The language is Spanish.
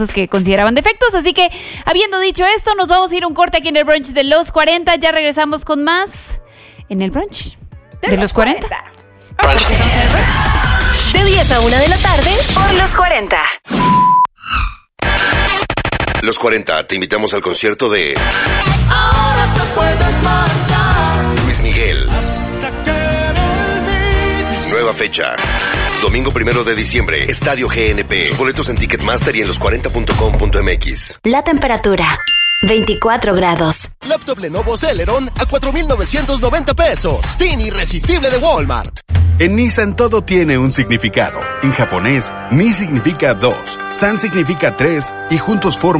que consideraban defectos. Así que, habiendo dicho esto, nos vamos a ir un corte aquí en el brunch de los 40. Ya regresamos con más en el brunch de los 40. De 10 a 1 de la tarde por los 40. Los 40, te invitamos al concierto de Ahora te puedes marchar. Luis Miguel. Hasta que volviste. Nueva fecha. Domingo 1 de diciembre, Estadio GNP. Boletos en Ticketmaster y en los40.com.mx. La temperatura, 24 grados. Laptop Lenovo Celeron a 4,990 pesos. Fin irresistible de Walmart. En Nissan todo tiene un significado. En japonés, Ni significa 2, San significa 3 y juntos forman